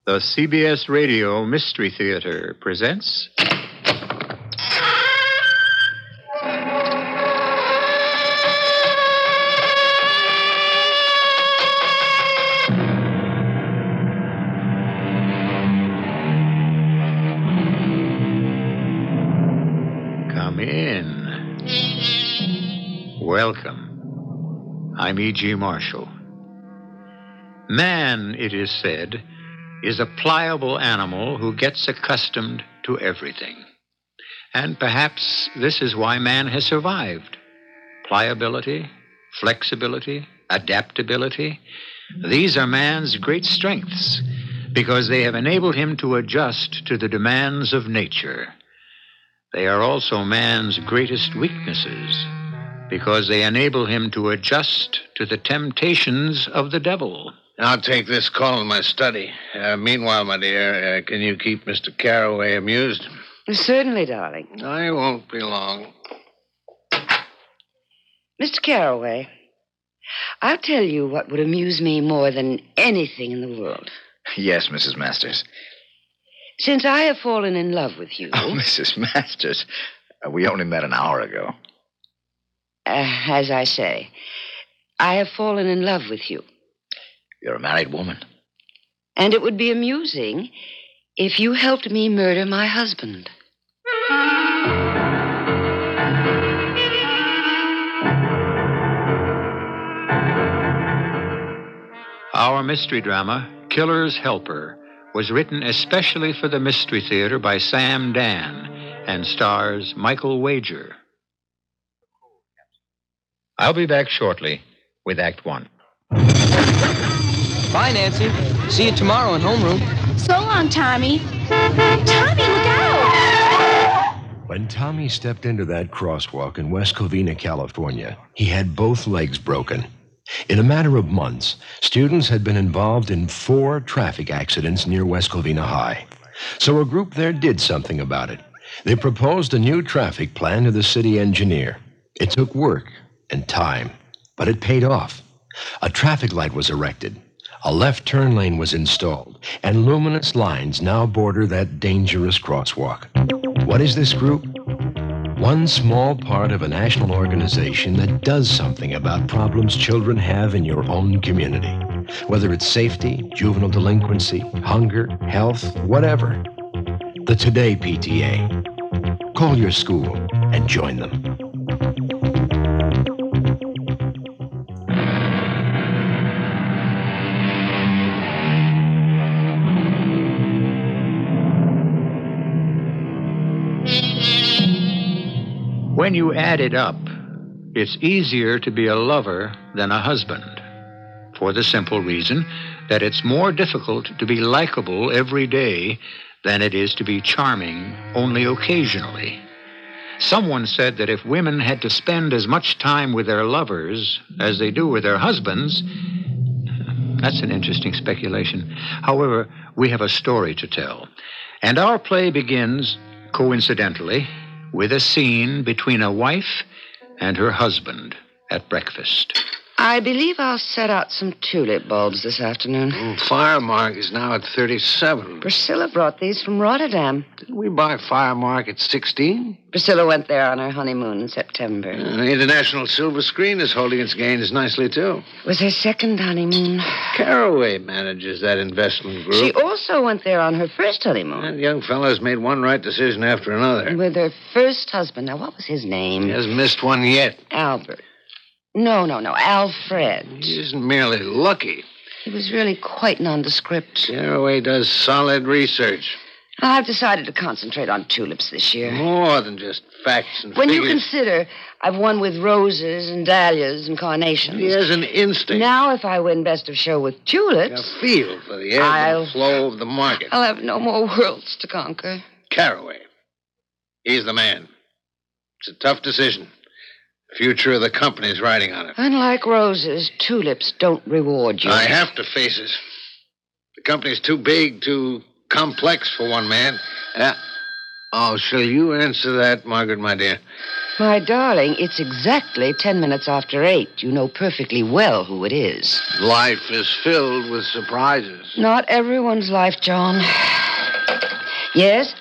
The CBS Radio Mystery Theater presents... Come in. Welcome. I'm E.G. Marshall. Man, it is said, is a pliable animal who gets accustomed to everything. And perhaps this is why man has survived. Pliability, flexibility, adaptability. These are man's great strengths because they have enabled him to adjust to the demands of nature. They are also man's greatest weaknesses because they enable him to adjust to the temptations of the devil. I'll take this call in my study. Meanwhile, my dear, can you keep Mr. Carroway amused? Certainly, darling. I won't be long. Mr. Carroway, I'll tell you what would amuse me more than anything in the world. Yes, Mrs. Masters. Since I have fallen in love with you... Oh, Mrs. Masters, we only met an hour ago. As I say, I have fallen in love with you. You're a married woman. And it would be amusing if you helped me murder my husband. Our mystery drama, Killer's Helper, was written especially for the Mystery Theater by Sam Dan and stars Michael Wager. I'll be back shortly with Act One. Bye, Nancy. See you tomorrow in homeroom. So long, Tommy. Tommy, look out! When Tommy stepped into that crosswalk in West Covina, California, he had both legs broken. In a matter of months, students had been involved in 4 traffic accidents near West Covina High. So a group there did something about it. They proposed a new traffic plan to the city engineer. It took work and time, but it paid off. A traffic light was erected. A left turn lane was installed, and luminous lines now border that dangerous crosswalk. What is this group? One small part of a national organization that does something about problems children have in your own community. Whether it's safety, juvenile delinquency, hunger, health, whatever. The Today PTA. Call your school and join them. When you add it up, it's easier to be a lover than a husband, for the simple reason that it's more difficult to be likable every day than it is to be charming only occasionally. Someone said that if women had to spend as much time with their lovers as they do with their husbands, that's an interesting speculation. However, we have a story to tell, and our play begins, coincidentally, with a scene between a wife and her husband at breakfast. I believe I'll set out some tulip bulbs this afternoon. Firemark is now at 37. Priscilla brought these from Rotterdam. Didn't we buy Firemark at 16? Priscilla went there on her honeymoon in September. The International Silver Screen is holding its gains nicely, too. It was her second honeymoon. Carroway manages that investment group. She also went there on her first honeymoon. That young fellow's made one right decision after another. With her first husband. Now, what was his name? He hasn't missed one yet. Albert. No, Alfred. He isn't merely lucky. He was really quite nondescript. Carroway does solid research. I've decided to concentrate on tulips this year. More than just facts and When figures. you consider I've won with roses and dahlias and carnations. He has an instinct. Now, if I win best of show with tulips... A feel for the ebb and flow of the market. I'll have no more worlds to conquer. Carroway. He's the man. It's a tough decision. The future of the company's riding on it. Unlike roses, tulips don't reward you. I have to face it. The company's too big, too complex for one man. Oh, shall you answer that, Margaret, my dear? My darling, it's exactly 10 minutes after 8. You know perfectly well who it is. Life is filled with surprises. Not everyone's life, John. Yes?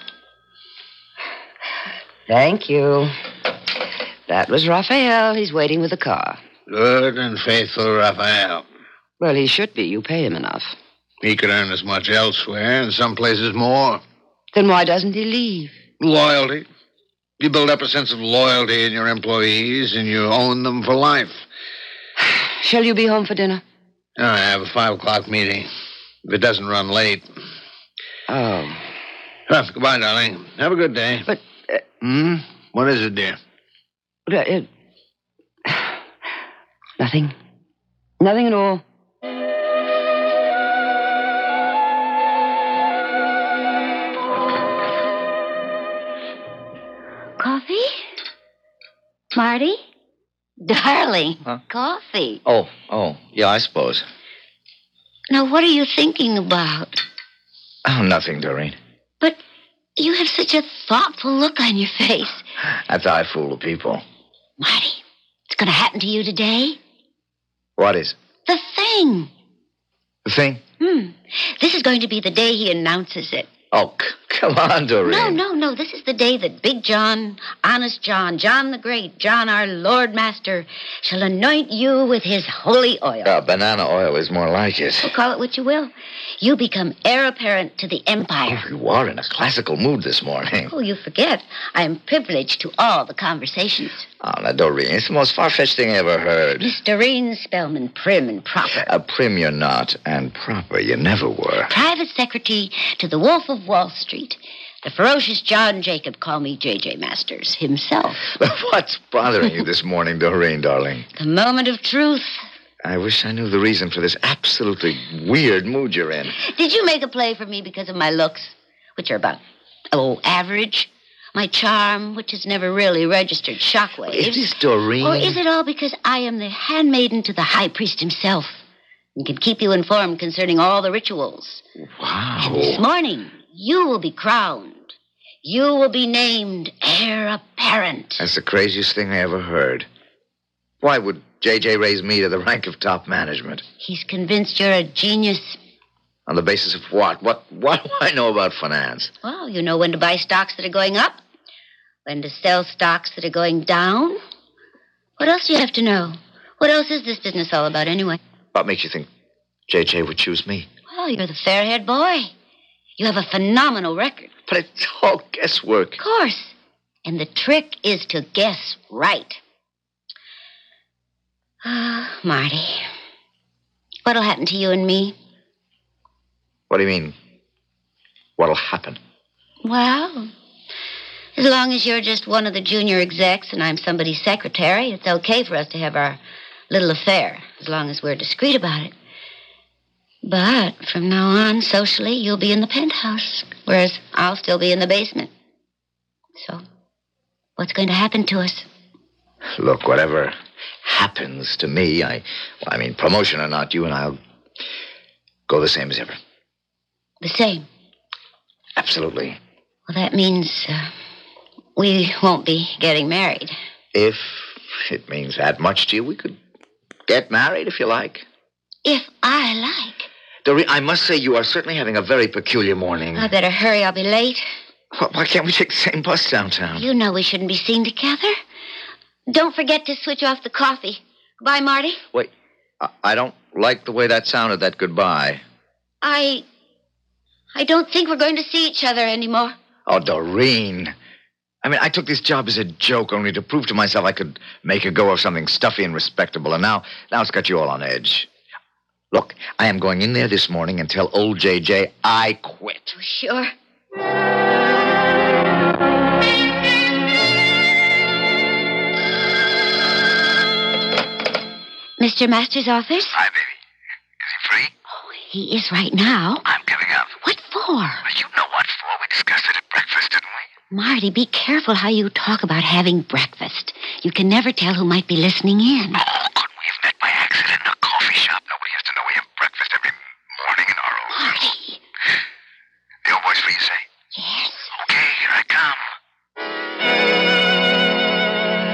Thank you. That was Raphael. He's waiting with the car. Good and faithful Raphael. Well, he should be. You pay him enough. He could earn as much elsewhere, and some places more. Then why doesn't he leave? Loyalty. You build up a sense of loyalty in your employees, and you own them for life. Shall you be home for dinner? I have a 5 o'clock meeting. If it doesn't run late. Oh. Well, goodbye, darling. Have a good day. But, What is it, dear? Nothing. Nothing at all. Coffee? Marty? Darling, Huh? coffee. Oh, yeah, I suppose. Now, what are you thinking about? Oh, nothing, Doreen. But you have such a thoughtful look on your face. That's how I fool the people. Marty, it's going to happen to you today. What is? The thing. The thing? This is going to be the day he announces it. Oh, come on, Doreen. No. This is the day that Big John, Honest John, John the Great, John our Lord Master, shall anoint you with his holy oil. Banana oil is more like it. Well, call it what you will. You become heir apparent to the empire. Oh, you are in a classical mood this morning. Oh, you forget. I am privileged to all the conversations. Oh, now, Doreen, it's the most far-fetched thing I ever heard. Miss Doreen Spellman, prim and proper. Prim you're not, and proper you never were. Private secretary to the Wolf of Wall Street. The ferocious John Jacob, call me J.J. Masters, himself. What's bothering you this morning, Doreen, darling? The moment of truth. I wish I knew the reason for this absolutely weird mood you're in. Did you make a play for me because of my looks, which are about, average? My charm, which has never really registered shockwaves. Is this Doreen? Or is it all because I am the handmaiden to the high priest himself and can keep you informed concerning all the rituals? Wow. And this morning, you will be crowned. You will be named heir apparent. That's the craziest thing I ever heard. Why would J.J. raise me to the rank of top management? He's convinced you're a genius. On the basis of what? What do I know about finance? Well, you know when to buy stocks that are going up, when to sell stocks that are going down. What else do you have to know? What else is this business all about anyway? What makes you think J.J. would choose me? Well, you're the fair-haired boy. You have a phenomenal record. But it's all guesswork. Of course. And the trick is to guess right. Ah, Marty. What'll happen to you and me? What do you mean? What'll happen? Well, as long as you're just one of the junior execs and I'm somebody's secretary, it's okay for us to have our little affair, as long as we're discreet about it. But from now on, socially, you'll be in the penthouse, whereas I'll still be in the basement. So, what's going to happen to us? Look, whatever happens to me, promotion or not, you and I'll go the same as ever. The same. Absolutely. Well, that means we won't be getting married. If it means that much to you, we could get married if you like. If I like. Doreen, I must say you are certainly having a very peculiar morning. I better hurry, I'll be late. Why can't we take the same bus downtown? You know we shouldn't be seen together. Don't forget to switch off the coffee. Bye, Marty. Wait, I don't like the way that sounded, that goodbye. I don't think we're going to see each other anymore. Oh, Doreen. I took this job as a joke only to prove to myself I could make a go of something stuffy and respectable, and now it's got you all on edge. Look, I am going in there this morning and tell old J.J. I quit. Sure. Mr. Masters' office? Hi, baby. Is he free? Oh, he is right now. I'm coming up. What for? Well, you know what for. We discussed it at breakfast, didn't we? Marty, be careful how you talk about having breakfast. You can never tell who might be listening in. Oh, couldn't we have met by accident in a coffee shop? Nobody has to know we have breakfast every morning in our own. Marty. The old boy's free, you say? Yes. Okay, here I come.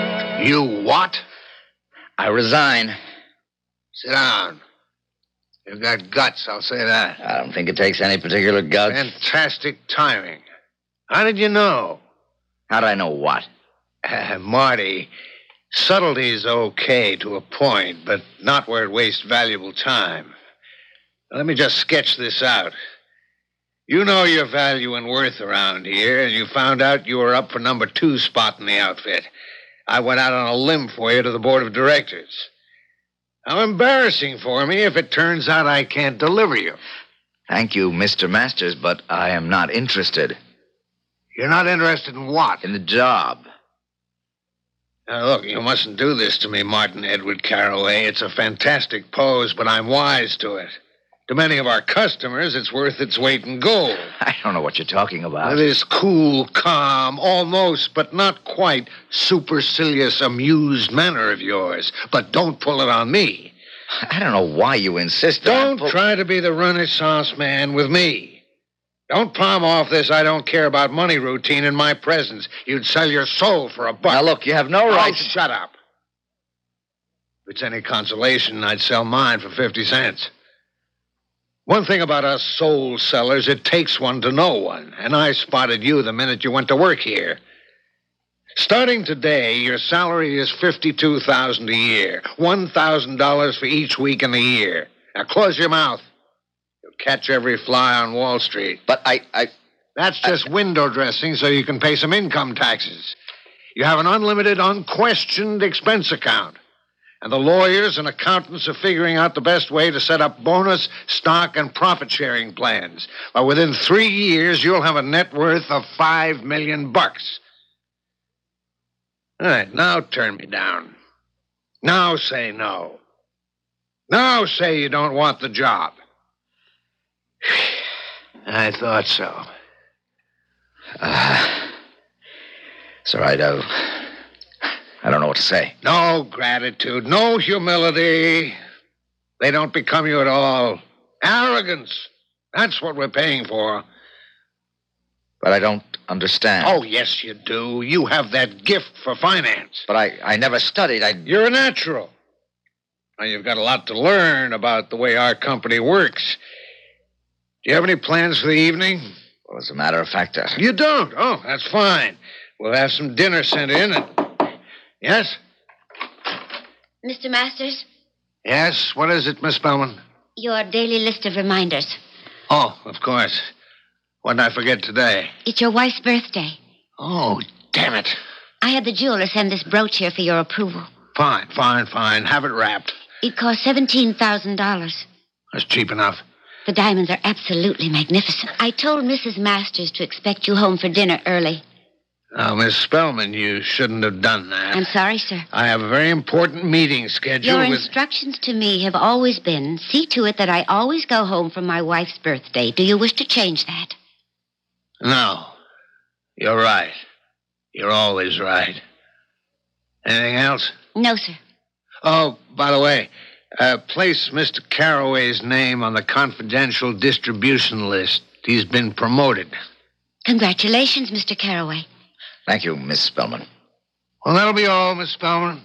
You what? I resign. Sit down. You've got guts, I'll say that. I don't think it takes any particular guts. Fantastic timing. How did you know? How do I know what? Marty, subtlety's okay to a point, but not where it wastes valuable time. Let me just sketch this out. You know your value and worth around here, and you found out you were up for number 2 spot in the outfit. I went out on a limb for you to the board of directors. How embarrassing for me if it turns out I can't deliver you. Thank you, Mr. Masters, but I am not interested. You're not interested in what? In the job. Now, look, you mustn't do this to me, Martin Edward Carroway. It's a fantastic pose, but I'm wise to it. To many of our customers, it's worth its weight in gold. I don't know what you're talking about. This cool, calm, almost, but not quite, supercilious, amused manner of yours. But don't pull it on me. I don't know why you insist on... Don't try to be the Renaissance man with me. Don't palm off this I don't care about money routine in my presence. You'd sell your soul for $1. Now, look, you have no right... Oh, shut up. If it's any consolation, I'd sell mine for 50 cents. One thing about us soul sellers, it takes one to know one. And I spotted you the minute you went to work here. Starting today, your salary is $52,000 a year. $1,000 for each week in the year. Now close your mouth. You'll catch every fly on Wall Street. But That's just window dressing so you can pay some income taxes. You have an unlimited, unquestioned expense account. And the lawyers and accountants are figuring out the best way to set up bonus, stock, and profit-sharing plans. But within 3 years, you'll have a net worth of $5 million. All right, now turn me down. Now say no. Now say you don't want the job. I thought so. It's all right, I don't know what to say. No gratitude, no humility. They don't become you at all. Arrogance. That's what we're paying for. But I don't understand. Oh, yes, you do. You have that gift for finance. But I never studied. You're a natural. Now, you've got a lot to learn about the way our company works. Do you have any plans for the evening? Well, as a matter of fact, You don't? Oh, that's fine. We'll have some dinner sent in and... Yes? Mr. Masters? Yes? What is it, Miss Spellman? Your daily list of reminders. Oh, of course. What did I forget today? It's your wife's birthday. Oh, damn it. I had the jeweler send this brooch here for your approval. Fine. Have it wrapped. It cost $17,000. That's cheap enough. The diamonds are absolutely magnificent. I told Mrs. Masters to expect you home for dinner early. Now, Miss Spellman, you shouldn't have done that. I'm sorry, sir. I have a very important meeting scheduled Your instructions to me have always been, see to it that I always go home for my wife's birthday. Do you wish to change that? No. You're right. You're always right. Anything else? No, sir. Oh, by the way, place Mr. Carroway's name on the confidential distribution list. He's been promoted. Congratulations, Mr. Carroway. Thank you, Miss Spellman. Well, that'll be all, Miss Spellman.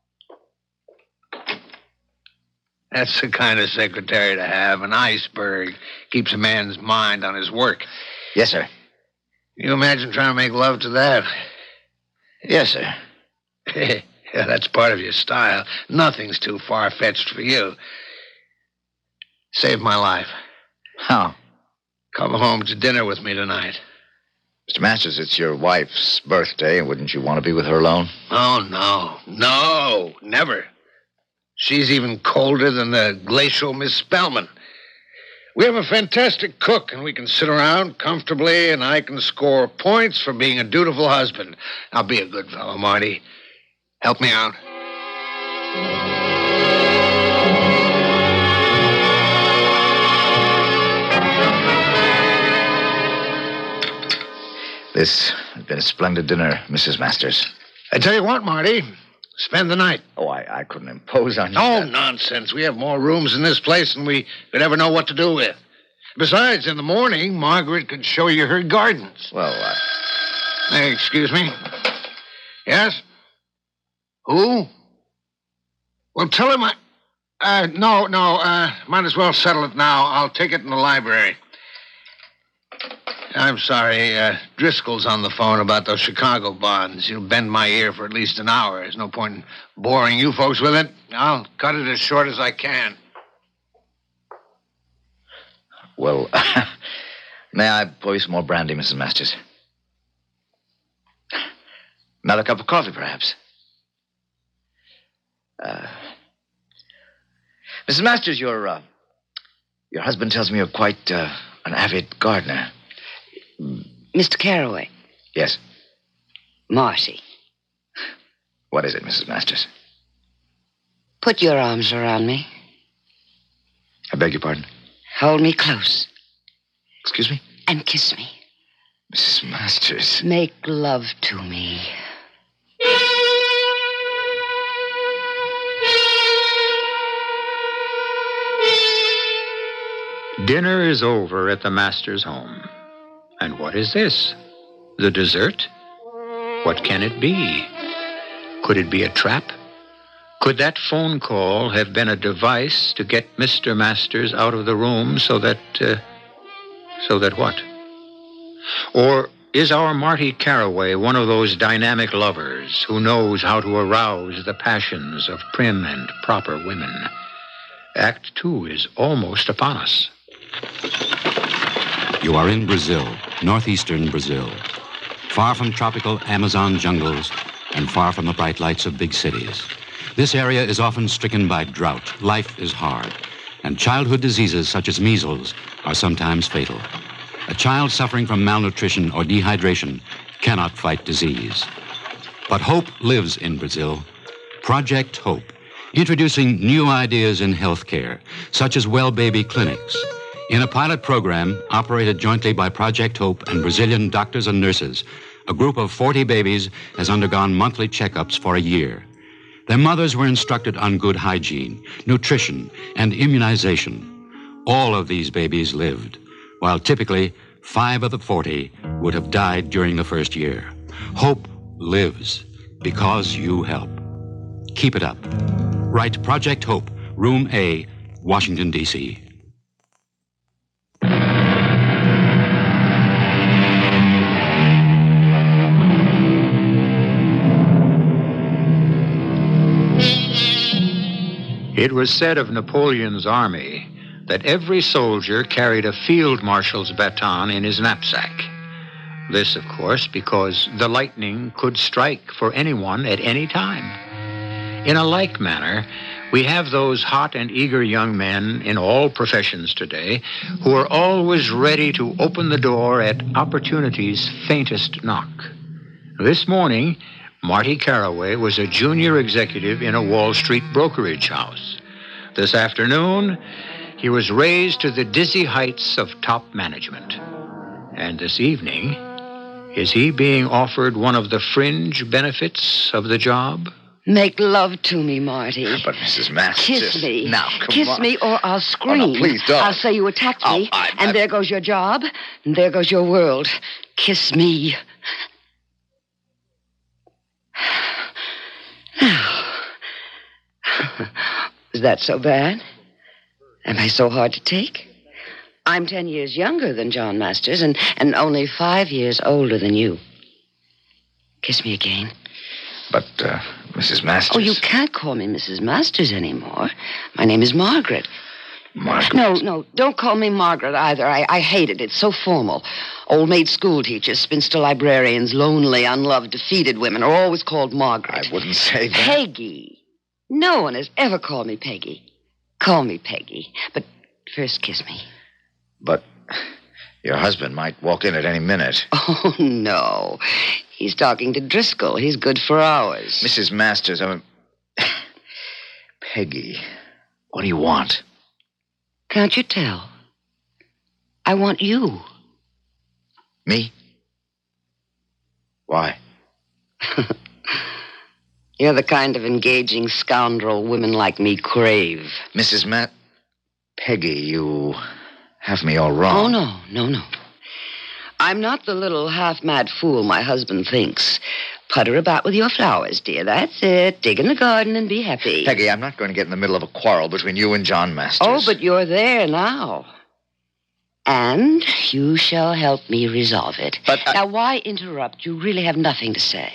That's the kind of secretary to have, an iceberg. Keeps a man's mind on his work. Yes, sir. You imagine trying to make love to that? Yes, sir. Yeah, that's part of your style. Nothing's too far-fetched for you. Saved my life. How? Come home to dinner with me tonight. Mr. Masters, it's your wife's birthday. Wouldn't you want to be with her alone? Oh, no. No, never. She's even colder than the glacial Miss Spellman. We have a fantastic cook, and we can sit around comfortably, and I can score points for being a dutiful husband. Now, be a good fellow, Marty. Help me out. This has been a splendid dinner, Mrs. Masters. I tell you what, Marty. Spend the night. Oh, I couldn't impose on you. Oh, nonsense. We have more rooms in this place than we could ever know what to do with. Besides, in the morning, Margaret could show you her gardens. Well, Hey, excuse me. Yes? Who? Well, tell him no, might as well settle it now. I'll take it in the library. I'm sorry, Driscoll's on the phone about those Chicago bonds. He'll bend my ear for at least an hour. There's no point in boring you folks with it. I'll cut it as short as I can. Well, may I pour you some more brandy, Mrs. Masters? Another cup of coffee, perhaps? Mrs. Masters, your husband tells me you're quite an avid gardener. Mr. Carraway. Yes. Marty. What is it, Mrs. Masters? Put your arms around me. I beg your pardon? Hold me close. Excuse me? And kiss me. Mrs. Masters. Make love to me. Dinner is over at the Masters' home. And what is this? The dessert? What can it be? Could it be a trap? Could that phone call have been a device to get Mr. Masters out of the room so that what? Or is our Marty Carraway one of those dynamic lovers who knows how to arouse the passions of prim and proper women? Act 2 is almost upon us. You are in Brazil, northeastern Brazil, far from tropical Amazon jungles and far from the bright lights of big cities. This area is often stricken by drought. Life is hard, and childhood diseases such as measles are sometimes fatal. A child suffering from malnutrition or dehydration cannot fight disease. But hope lives in Brazil. Project Hope, introducing new ideas in healthcare, such as well baby clinics. In a pilot program operated jointly by Project Hope and Brazilian doctors and nurses, a group of 40 babies has undergone monthly checkups for a year. Their mothers were instructed on good hygiene, nutrition, and immunization. All of these babies lived, while typically 5 of the 40 would have died during the first year. Hope lives because you help. Keep it up. Write Project Hope, Room A, Washington, D.C. It was said of Napoleon's army that every soldier carried a field marshal's baton in his knapsack. This, of course, because the lightning could strike for anyone at any time. In a like manner, we have those hot and eager young men in all professions today who are always ready to open the door at opportunity's faintest knock. This morning, Marty Carraway was a junior executive in a Wall Street brokerage house. This afternoon, he was raised to the dizzy heights of top management. And this evening, is he being offered one of the fringe benefits of the job? Make love to me, Marty. But, Mrs. Masters... Kiss me. Now, come on. Kiss me or I'll scream. Oh, no, please don't. I'll say you attacked me, and there goes your job, and there goes your world. Kiss me. Is that so bad? Am I so hard to take? I'm 10 years younger than John Masters and only 5 years older than you. Kiss me again. But, Mrs. Masters... Oh, you can't call me Mrs. Masters anymore. My name is Margaret. Margaret? No, don't call me Margaret either. I hate it. It's so formal. Old maid school teachers, spinster librarians, lonely, unloved, defeated women are always called Margaret. I wouldn't say that. Peggy. No one has ever called me Peggy. Call me Peggy. But first kiss me. But your husband might walk in at any minute. Oh, no. He's talking to Driscoll. He's good for hours. Mrs. Masters, Peggy, what do you want? Can't you tell? I want you. Me? Why? You're the kind of engaging scoundrel women like me crave. Mrs. Peggy, you have me all wrong. Oh, no. I'm not the little half-mad fool my husband thinks. Putter about with your flowers, dear. That's it. Dig in the garden and be happy. Peggy, I'm not going to get in the middle of a quarrel between you and John Masters. Oh, but you're there now. And you shall help me resolve it. But Now, why interrupt? You really have nothing to say.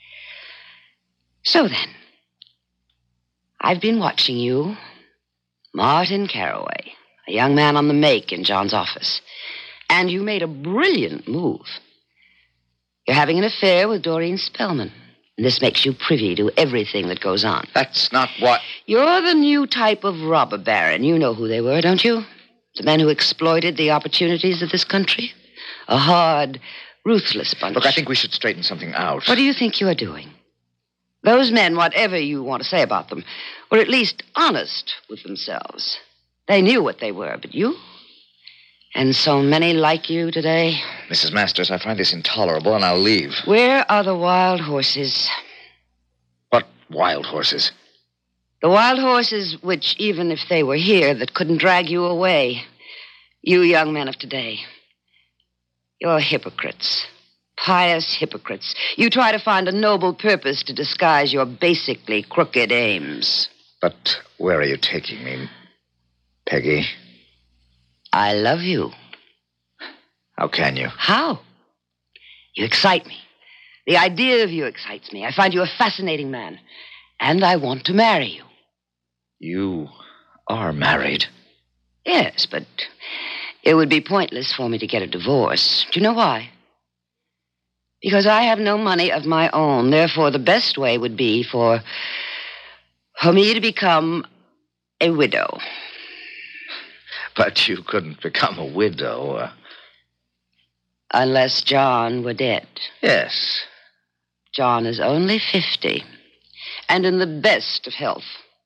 So then, I've been watching you, Martin Carraway, a young man on the make in John's office. And you made a brilliant move. You're having an affair with Doreen Spellman. And this makes you privy to everything that goes on. That's not what... You're the new type of robber baron. You know who they were, don't you? The men who exploited the opportunities of this country. A hard, ruthless bunch. Look, I think we should straighten something out. What do you think you're doing? Those men, whatever you want to say about them, were at least honest with themselves. They knew what they were, but you? And so many like you today. Mrs. Masters, I find this intolerable, and I'll leave. Where are the wild horses? What wild horses? The wild horses which, even if they were here, that couldn't drag you away. You young men of today. You're hypocrites. Pious hypocrites. You try to find a noble purpose to disguise your basically crooked aims. But where are you taking me, Peggy? I love you. How can you? How? You excite me. The idea of you excites me. I find you a fascinating man. And I want to marry you. You are married. Yes, but it would be pointless for me to get a divorce. Do you know why? Because I have no money of my own. Therefore, the best way would be for me to become a widow. But you couldn't become a widow. Unless John were dead. Yes. John is only 50 and in the best of health.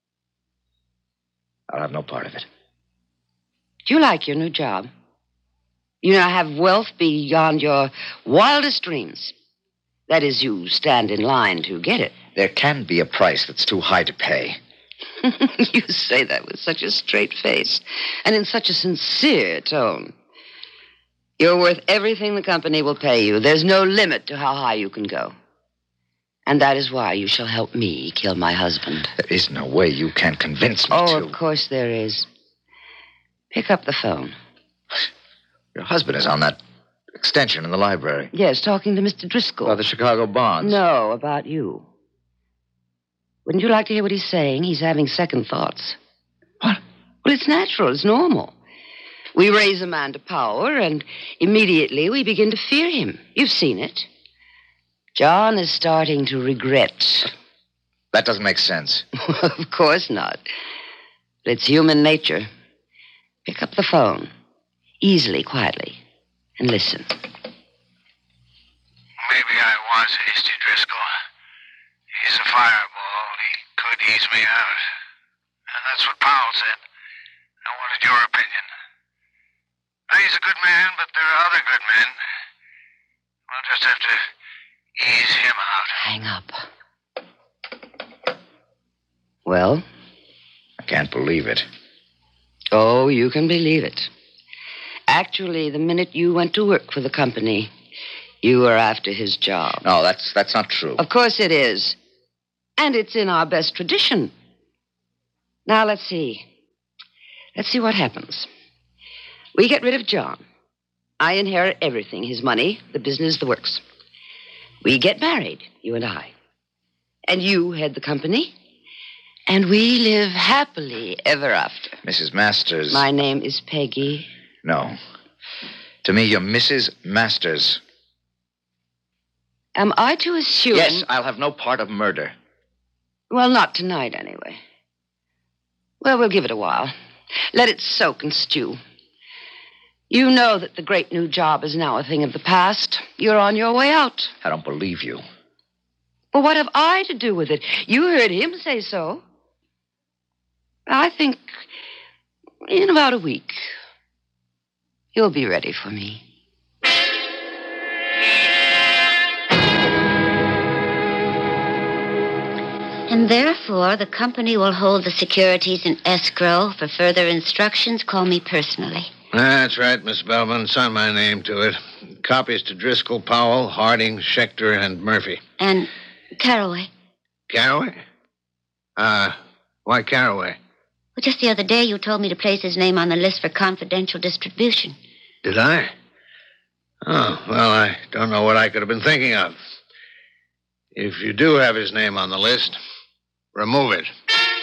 I'll have no part of it. Do you like your new job? You now have wealth beyond your wildest dreams. That is, you stand in line to get it. There can be a price that's too high to pay. You say that with such a straight face and in such a sincere tone. You're worth everything the company will pay you. There's no limit to how high you can go. And that is why you shall help me kill my husband. There is no way you can convince me to. Oh, of course there is. Pick up the phone. Your husband is on that extension in the library. Yes, talking to Mr. Driscoll. About the Chicago bonds. No, about you. Wouldn't you like to hear what he's saying? He's having second thoughts. What? Well, it's natural. It's normal. We raise a man to power, and immediately we begin to fear him. You've seen it. John is starting to regret. That doesn't make sense. Of course not. But it's human nature. Pick up the phone. Easily, quietly. And listen. Maybe I was hasty, Driscoll. He's a fireball. He could ease me out. And that's what Powell said. I wanted your opinion. Now, he's a good man, but there are other good men. We'll just have to ease him out. Hang up. Well? I can't believe it. Oh, you can believe it. Actually, the minute you went to work for the company, you were after his job. No, that's not true. Of course it is. And it's in our best tradition. Now, let's see. Let's see what happens. We get rid of John. I inherit everything, his money, the business, the works. We get married, you and I. And you head the company. And we live happily ever after. Mrs. Masters. My name is Peggy. No. To me, you're Mrs. Masters. Am I to assume... Yes, I'll have no part of murder. Well, not tonight, anyway. Well, we'll give it a while. Let it soak and stew. You know that the great new job is now a thing of the past. You're on your way out. I don't believe you. Well, what have I to do with it? You heard him say so. I think in about a week, you'll be ready for me. And therefore, the company will hold the securities in escrow. For further instructions, call me personally. That's right, Miss Bellman. Sign my name to it. Copies to Driscoll, Powell, Harding, Schechter, and Murphy. And Carraway. Carraway? Why Carraway? Well, just the other day, you told me to place his name on the list for confidential distribution. Did I? Oh, well, I don't know what I could have been thinking of. If you do have his name on the list, remove it.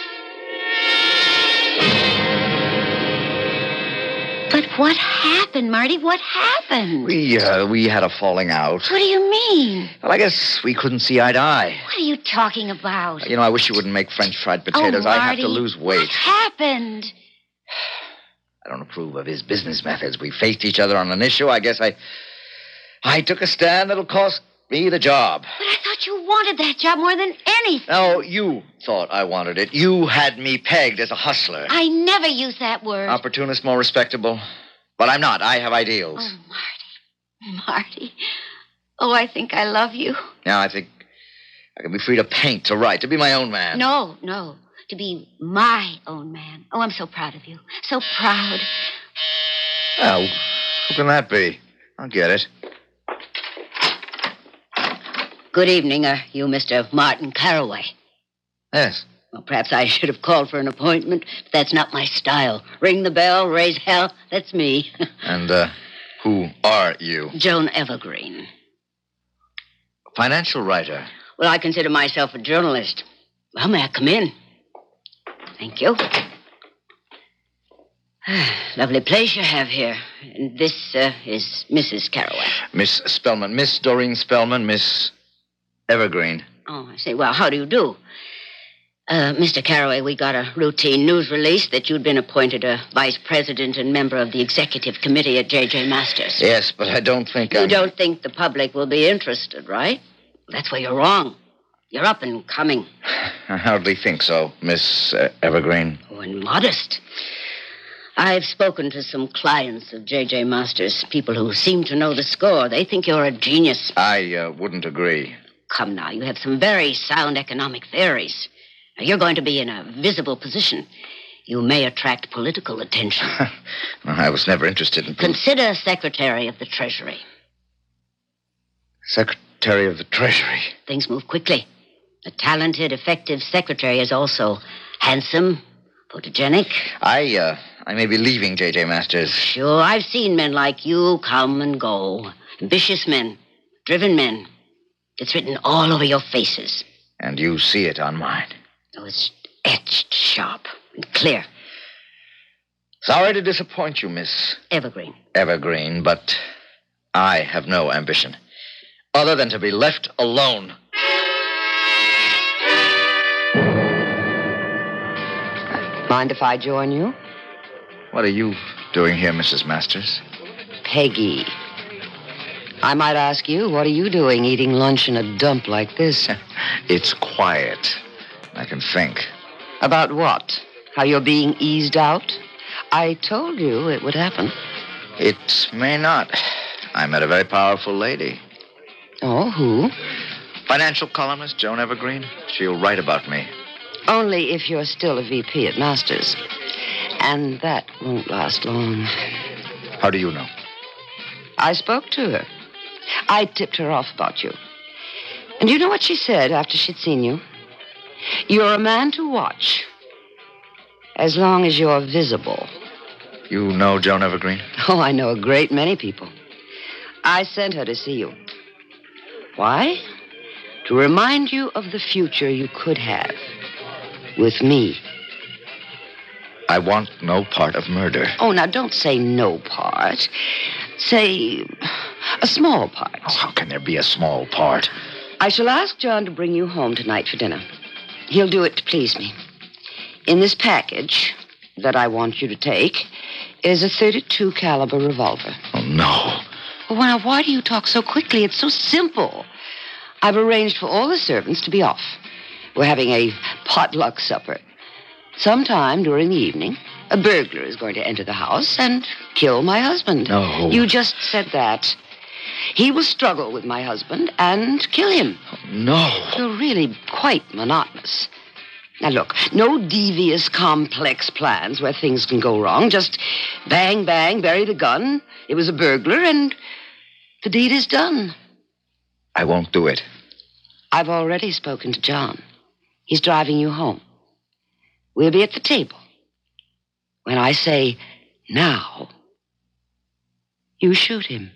But what happened, Marty? What happened? We had a falling out. What do you mean? Well, I guess we couldn't see eye to eye. What are you talking about? You know, I wish you wouldn't make French fried potatoes. Oh, Marty, I have to lose weight. What happened? I don't approve of his business methods. We faced each other on an issue. I guess I took a stand that'll cost me the job. But I thought you wanted that job more than anything. No, you thought I wanted it. You had me pegged as a hustler. I never use that word. Opportunist, more respectable. But I'm not. I have ideals. Oh, Marty. Marty. Oh, I think I love you. Now, I think I can be free to paint, to write, to be my own man. No. To be my own man. Oh, I'm so proud of you. So proud. Well, who can that be? I'll get it. Good evening. Are you Mr. Martin Carraway? Yes. Well, perhaps I should have called for an appointment, but that's not my style. Ring the bell, raise hell. That's me. And, who are you? Joan Evergreen. Financial writer. Well, I consider myself a journalist. Well, may I come in? Thank you. Lovely place you have here. And this is Mrs. Carraway. Miss Spellman. Miss Doreen Spellman. Miss Evergreen. Oh, I see. Well, how do you do? Mr. Carraway, we got a routine news release that you'd been appointed a vice president and member of the executive committee at J.J. Masters. Yes, but I don't think You don't think the public will be interested, right? That's where you're wrong. You're up and coming. I hardly think so, Miss Evergreen. Oh, and modest. I've spoken to some clients of J.J. Masters, people who seem to know the score. They think you're a genius. I wouldn't agree. Come now, you have some very sound economic theories. Now, you're going to be in a visible position. You may attract political attention. I was never interested in... Consider Secretary of the Treasury. Secretary of the Treasury? Things move quickly. A talented, effective secretary is also handsome, photogenic. I may be leaving J.J. Masters. Sure, I've seen men like you come and go. Ambitious men, driven men. It's written all over your faces. And you see it on mine. Oh, it's etched sharp and clear. Sorry to disappoint you, Miss Evergreen. Evergreen, but I have no ambition. Other than to be left alone. Mind if I join you? What are you doing here, Mrs. Masters? Peggy. I might ask you, what are you doing eating lunch in a dump like this? It's quiet. I can think. About what? How you're being eased out? I told you it would happen. It may not. I met a very powerful lady. Oh, who? Financial columnist Joan Evergreen. She'll write about me. Only if you're still a VP at Masters. And that won't last long. How do you know? I spoke to her. I tipped her off about you. And you know what she said after she'd seen you? You're a man to watch. As long as you're visible. You know Joan Evergreen? Oh, I know a great many people. I sent her to see you. Why? To remind you of the future you could have. With me. I want no part of murder. Oh, now don't say no part. Say a small part. Oh, how can there be a small part? I shall ask John to bring you home tonight for dinner. He'll do it to please me. In this package that I want you to take is a .32 caliber revolver. Oh, no. Well, now, why do you talk so quickly? It's so simple. I've arranged for all the servants to be off. We're having a potluck supper. Sometime during the evening, a burglar is going to enter the house and kill my husband. No. You just said that. He will struggle with my husband and kill him. Oh, no. You're really quite monotonous. Now, look, no devious, complex plans where things can go wrong. Just bang, bang, bury the gun. It was a burglar, and the deed is done. I won't do it. I've already spoken to John. He's driving you home. We'll be at the table. When I say now, you shoot him.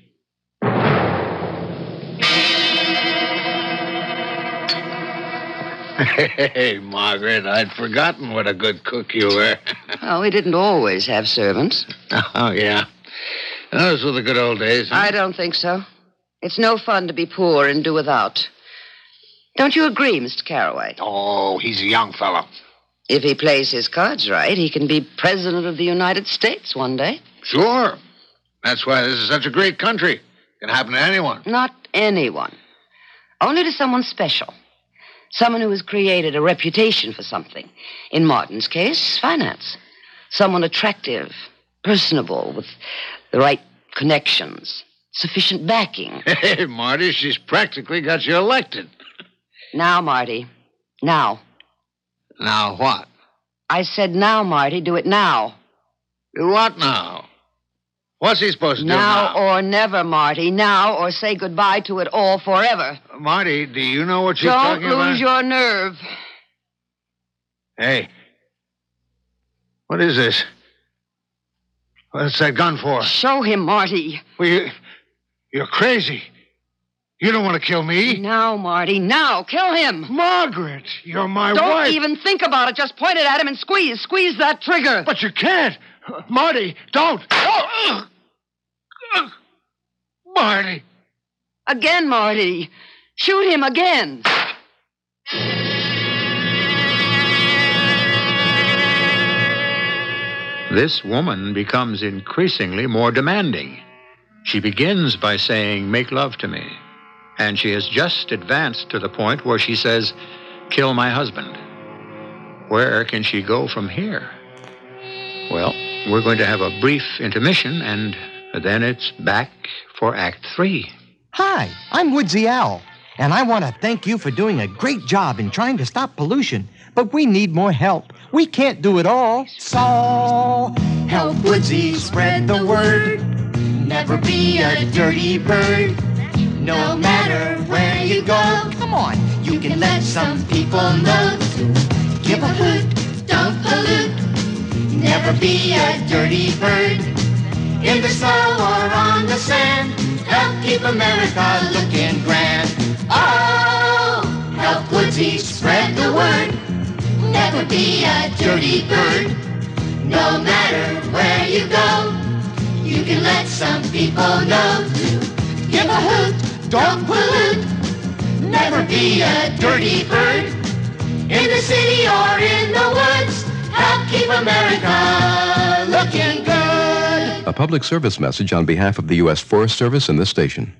Hey, Margaret, I'd forgotten what a good cook you were. Oh, we didn't always have servants. Oh, yeah. Those were the good old days. Huh? I don't think so. It's no fun to be poor and do without. Don't you agree, Mr. Carraway? Oh, he's a young fellow. If he plays his cards right, he can be President of the United States one day. Sure. That's why this is such a great country. It can happen to anyone. Not anyone. Only to someone special. Someone who has created a reputation for something. In Martin's case, finance. Someone attractive, personable, with the right connections, sufficient backing. Hey, Marty, she's practically got you elected. Now, Marty. Now. Now what? I said now, Marty. Do it now. Do what now? What's he supposed to do Now now? or never, Marty. Now or say goodbye to it all forever. Marty, do you know what she's Don't talking about? lose your nerve. Hey. What is this? What's that gun for? Show him, Marty. Well, you're crazy. You don't want to kill me. Now, Marty. Now. Kill him. Margaret, you're my Don't wife. even think about it. Just point it at him and squeeze. Squeeze that trigger. But you can't. Marty, don't. Marty. Again, Marty. Shoot him again. This woman becomes increasingly more demanding. She begins by saying, "Make love to me." And she has just advanced to the point where she says, "Kill my husband." Where can she go from here? Well, we're going to have a brief intermission, and then it's back for Act 3. Hi, I'm Woodsy Owl, and I want to thank you for doing a great job in trying to stop pollution. But we need more help. We can't do it all. So, help Woodsy spread the word. Never be a dirty bird. No matter where you go, come on, you can let some people know. Give a hoot, don't pollute. Never be a dirty bird. In the snow or on the sand, help keep America looking grand. Oh, help Woodsy spread the word. Never be a dirty bird. No matter where you go, you can let some people know. Give a hoot, don't pollute. Never be a dirty bird. In the city or in the woods, help keep America looking good. A public service message on behalf of the U.S. Forest Service and this station.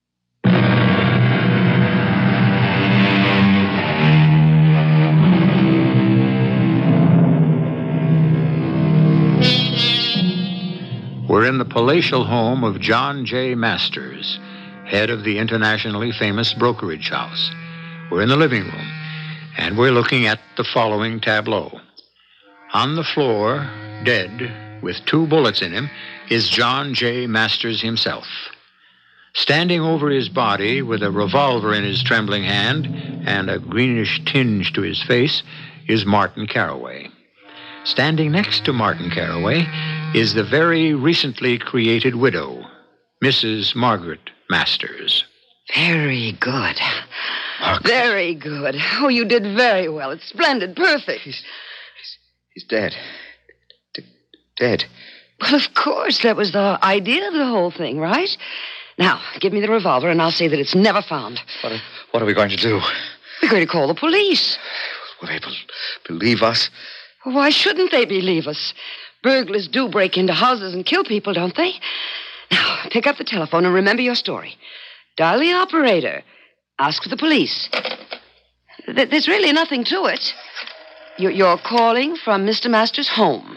We're in the palatial home of John J. Masters, head of the internationally famous brokerage house. We're in the living room, and we're looking at the following tableau. On the floor, dead, with 2 bullets in him, is John J. Masters himself. Standing over his body with a revolver in his trembling hand and a greenish tinge to his face is Martin Carraway. Standing next to Martin Carraway is the very recently created widow, Mrs. Margaret Masters. Very good. Very good. Oh, you did very well. It's splendid. Perfect. He's dead. Dead. Well, of course. That was the idea of the whole thing, right? Now, give me the revolver, and I'll say that it's never found. What are we going to do? We're going to call the police. Will they believe us? Why shouldn't they believe us? Burglars do break into houses and kill people, don't they? Now, pick up the telephone and remember your story. Dial the operator. Ask for the police. There's really nothing to it. You're calling from Mr. Masters' home.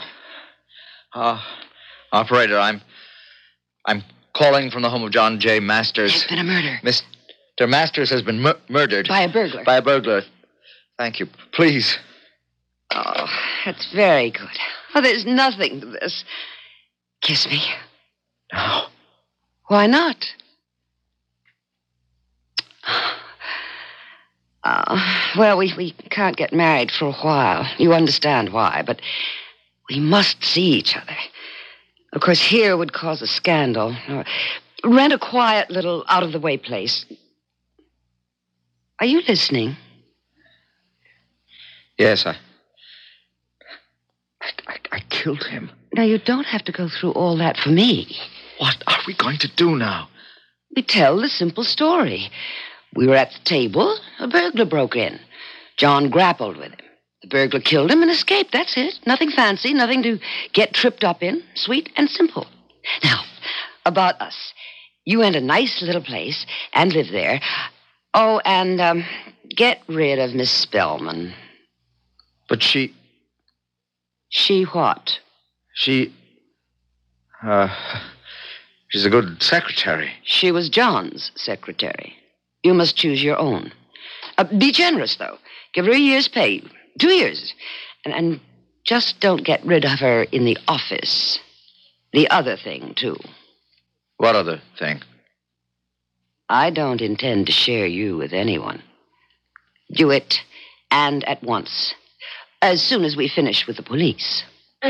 Operator, I'm calling from the home of John J. Masters. There's been a murder. Mr. Masters has been murdered. By a burglar. By a burglar. Thank you. Please. Oh, that's very good. Oh, there's nothing to this. Kiss me. No. Why not? Well, we can't get married for a while. You understand why, but we must see each other. Of course, here would cause a scandal. Rent a quiet little out-of-the-way place. Are you listening? Yes, I killed him. Now, you don't have to go through all that for me. What are we going to do now? We tell the simple story. We were at the table. A burglar broke in. John grappled with him. The burglar killed him and escaped. That's it. Nothing fancy, nothing to get tripped up in. Sweet and simple. Now, about us. You rent a nice little place and live there. Oh, and get rid of Miss Spellman. But she... She what? She's a good secretary. She was John's secretary. You must choose your own. Be generous, though. Give her a year's pay. 2 years. And just don't get rid of her in the office. The other thing, too. What other thing? I don't intend to share you with anyone. Do it, and at once. As soon as we finish with the police.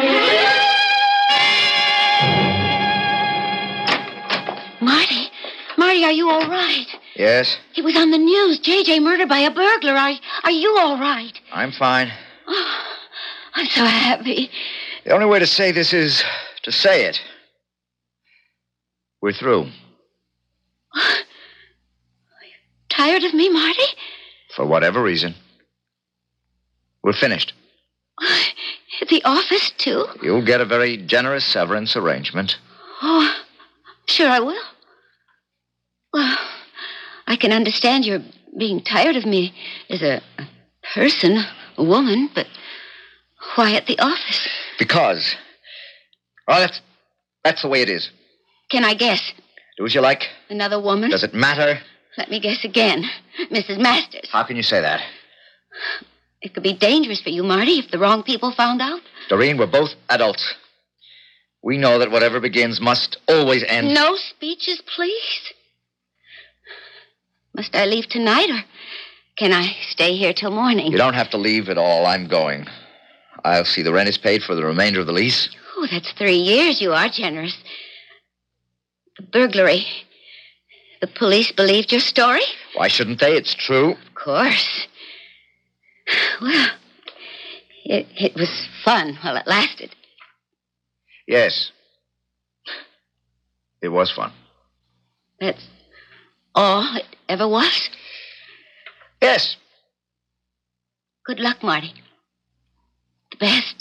Marty, are you all right? Yes? It was on the news. J.J. murdered by a burglar. Are you all right? I'm fine. Oh, I'm so happy. The only way to say this is to say it. We're through. Tired of me, Marty? For whatever reason. We're finished. At the office, too? You'll get a very generous severance arrangement. Oh, sure I will. Well, I can understand your being tired of me as a person, a woman, but why at the office? Because. Well, that's the way it is. Can I guess? Do as you like. Another woman? Does it matter? Let me guess again. Mrs. Masters. How can you say that? It could be dangerous for you, Marty, if the wrong people found out. Doreen, we're both adults. We know that whatever begins must always end. No speeches, please. Must I leave tonight, or can I stay here till morning? You don't have to leave at all. I'm going. I'll see the rent is paid for the remainder of the lease. Oh, that's 3 years. You are generous. The burglary. The police believed your story? Why shouldn't they? It's true. Of course. Well, it was fun while it lasted. Yes. It was fun. That's all it ever was? Yes. Good luck, Marty. The best.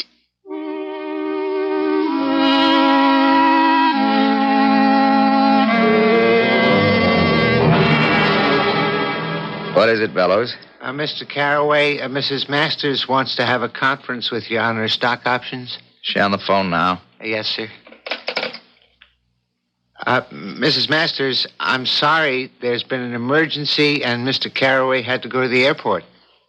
What is it, Bellows? Mr. Carraway, Mrs. Masters wants to have a conference with you on her stock options. She on the phone now? Yes, sir. Mrs. Masters, I'm sorry. There's been an emergency, and Mr. Carraway had to go to the airport.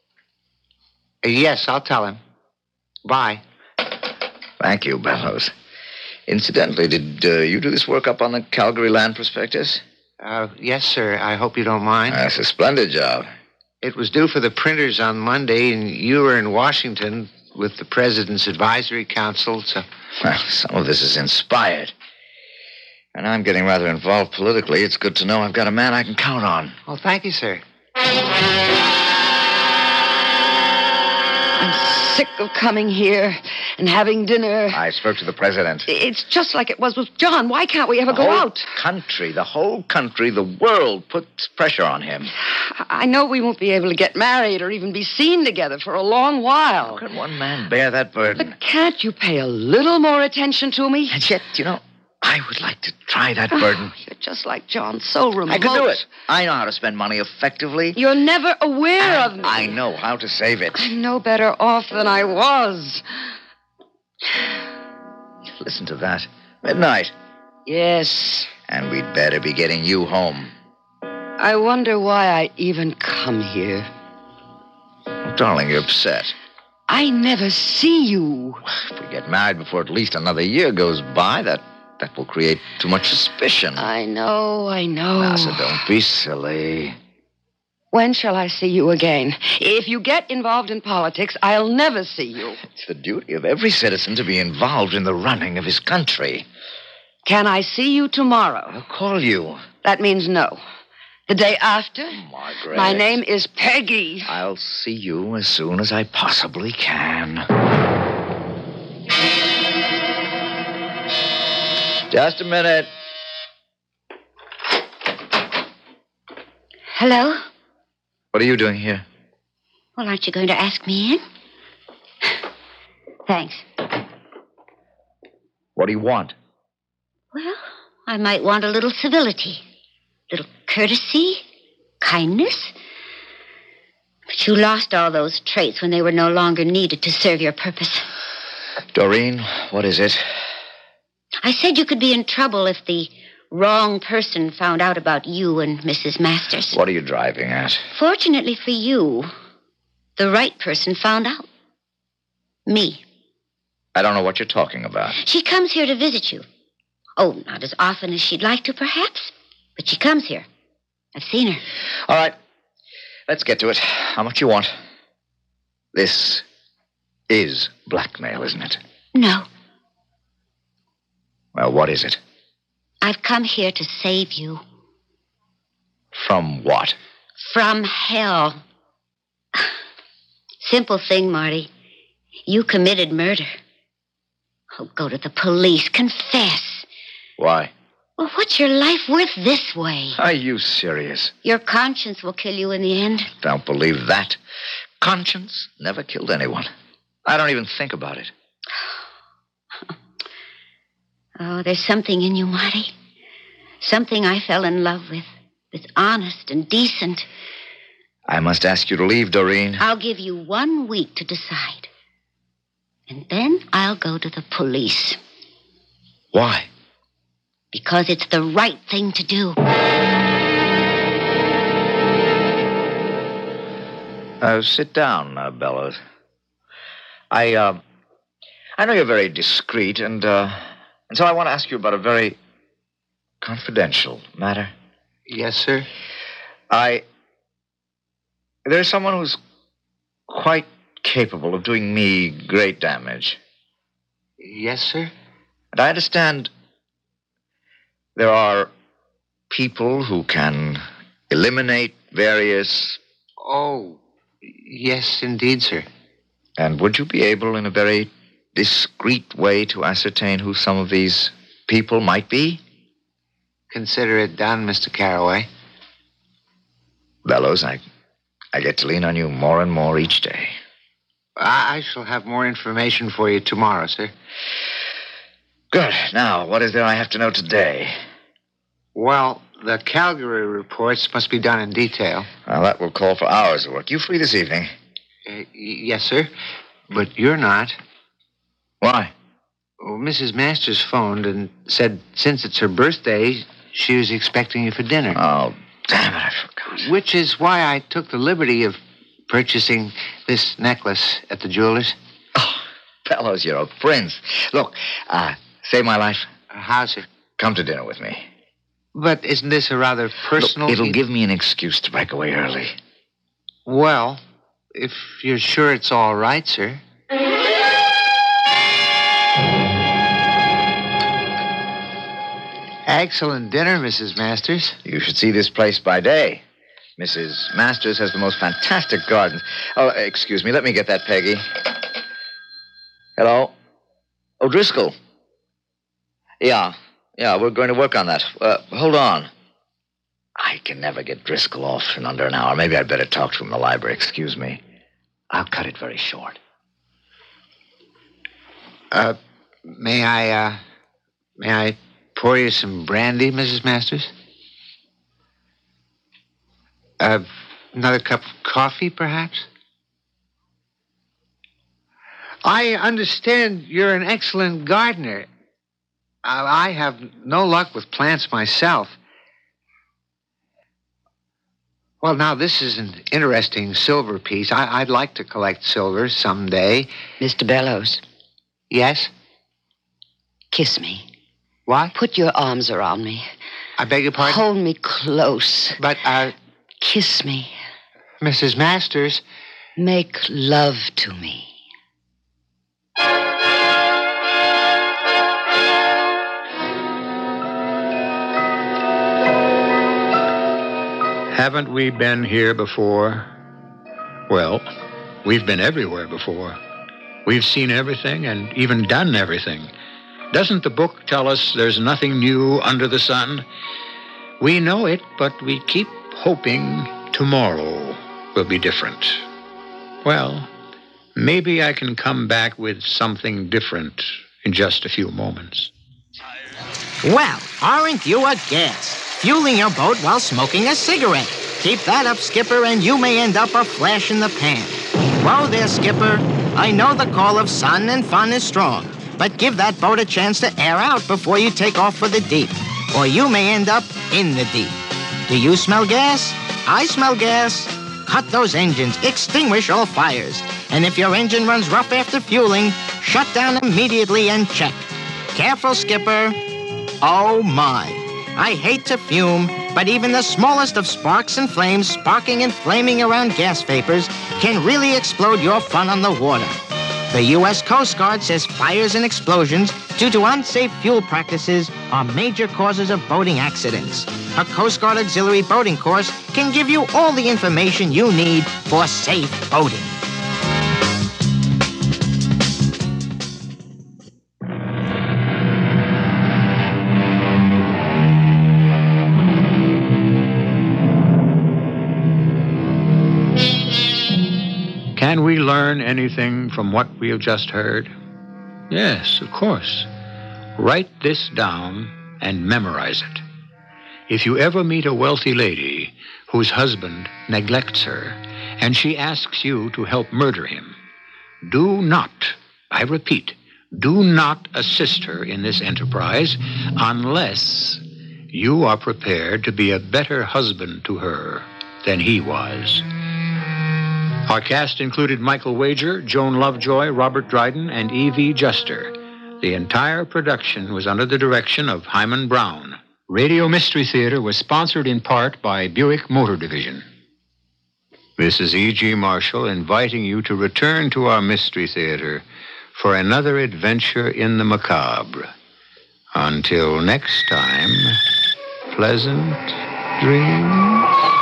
Yes, I'll tell him. Bye. Thank you, Bellows. Incidentally, did you do this work up on the Calgary land prospectus? Yes, sir. I hope you don't mind. That's a splendid job. It was due for the printers on Monday, and you were in Washington with the President's Advisory Council, so... Well, some of this is inspired. And I'm getting rather involved politically. It's good to know I've got a man I can count on. Oh, thank you, sir. I'm sick of coming here and having dinner. I spoke to the president. It's just like it was with John. Why can't we ever go out? The whole country, the world puts pressure on him. I know we won't be able to get married or even be seen together for a long while. How can one man bear that burden? But can't you pay a little more attention to me? And yet, I would like to try that burden. You're just like John, so remote. I can do it. I know how to spend money effectively. You're never aware of me. I know how to save it. I'm no better off than I was. Listen to that. Midnight. Yes. And we'd better be getting you home. I wonder why I even come here. Oh, darling, you're upset. I never see you. If we get married before at least another year goes by, that will create too much suspicion. I know. Now, so don't be silly. When shall I see you again? If you get involved in politics, I'll never see you. It's the duty of every citizen to be involved in the running of his country. Can I see you tomorrow? I'll call you. That means no. The day after? Margaret. My name is Peggy. I'll see you as soon as I possibly can. Just a minute. Hello? What are you doing here? Well, aren't you going to ask me in? Thanks. What do you want? Well, I might want a little civility, little courtesy, kindness. But you lost all those traits when they were no longer needed to serve your purpose. Doreen, what is it? I said you could be in trouble if the wrong person found out about you and Mrs. Masters. What are you driving at? Fortunately for you, the right person found out. Me. I don't know what you're talking about. She comes here to visit you. Oh, not as often as she'd like to, perhaps. But she comes here. I've seen her. All right. Let's get to it. How much you want? This is blackmail, isn't it? No. Well, what is it? I've come here to save you. From what? From hell. Simple thing, Marty. You committed murder. Oh, go to the police. Confess. Why? Well, what's your life worth this way? Are you serious? Your conscience will kill you in the end. Don't believe that. Conscience never killed anyone. I don't even think about it. Oh, there's something in you, Marty. Something I fell in love with. That's honest and decent. I must ask you to leave, Doreen. I'll give you 1 week to decide. And then I'll go to the police. Why? Because it's the right thing to do. Sit down, Bellows. I know you're very discreet, and so I want to ask you about a very confidential matter. Yes, sir? There's someone who's quite capable of doing me great damage. Yes, sir? And I understand there are people who can eliminate various... Oh, yes, indeed, sir. And would you be able, in a very discreet way, to ascertain who some of these people might be? Consider it done, Mr. Carraway. Bellows, I get to lean on you more and more each day. I shall have more information for you tomorrow, sir. Good. Now, what is there I have to know today? Well, the Calgary reports must be done in detail. Well, that will call for hours of work. You free this evening? Yes, sir. But you're not. Why? Well, Mrs. Masters phoned and said since it's her birthday, she was expecting you for dinner. Oh, damn it, I forgot. Which is why I took the liberty of purchasing this necklace at the jeweler's. Oh, Bellows, you're a prince. Look, save my life. How, sir? Come to dinner with me. But isn't this a rather personal... Look, it'll give me an excuse to break away early. Well, if you're sure it's all right, sir. Excellent dinner, Mrs. Masters. You should see this place by day. Mrs. Masters has the most fantastic gardens. Oh, excuse me. Let me get that, Peggy. Hello? Oh, Driscoll. Yeah, we're going to work on that. Hold on. I can never get Driscoll off in under an hour. Maybe I'd better talk to him in the library. Excuse me. I'll cut it very short. May I pour you some brandy, Mrs. Masters? Another cup of coffee, perhaps? I understand you're an excellent gardener. I have no luck with plants myself. Well, now, this is an interesting silver piece. I'd like to collect silver someday. Mr. Bellows. Yes? Kiss me. What? Put your arms around me. I beg your pardon? Hold me close. But, Kiss me. Mrs. Masters. Make love to me. Haven't we been here before? Well, we've been everywhere before. We've seen everything and even done everything. Doesn't the book tell us there's nothing new under the sun? We know it, but we keep hoping tomorrow will be different. Well, maybe I can come back with something different in just a few moments. Well, aren't you a gas? Fueling your boat while smoking a cigarette. Keep that up, Skipper, and you may end up a flash in the pan. Whoa there, Skipper. I know the call of sun and fun is strong, but give that boat a chance to air out before you take off for the deep, or you may end up in the deep. Do you smell gas? I smell gas. Cut those engines, extinguish all fires, and if your engine runs rough after fueling, shut down immediately and check. Careful, Skipper. Oh, my. I hate to fume, but even the smallest of sparks and flames sparking and flaming around gas vapors can really explode your fun on the water. The U.S. Coast Guard says fires and explosions due to unsafe fuel practices are major causes of boating accidents. A Coast Guard auxiliary boating course can give you all the information you need for safe boating. Can we learn anything from what we have just heard? Yes, of course. Write this down and memorize it. If you ever meet a wealthy lady whose husband neglects her and she asks you to help murder him, do not, I repeat, do not assist her in this enterprise unless you are prepared to be a better husband to her than he was. Our cast included Michael Wager, Joan Lovejoy, Robert Dryden, and E.V. Juster. The entire production was under the direction of Hyman Brown. Radio Mystery Theater was sponsored in part by Buick Motor Division. This is E.G. Marshall inviting you to return to our Mystery Theater for another adventure in the macabre. Until next time, pleasant dreams.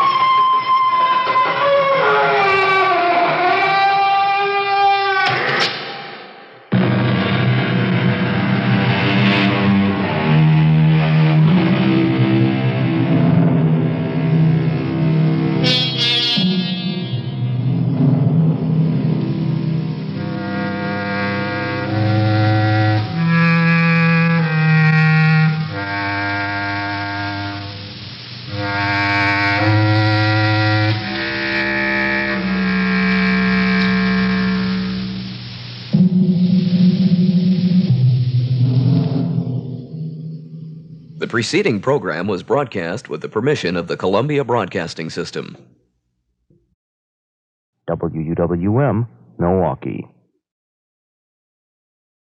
The preceding program was broadcast with the permission of the Columbia Broadcasting System. WUWM, Milwaukee.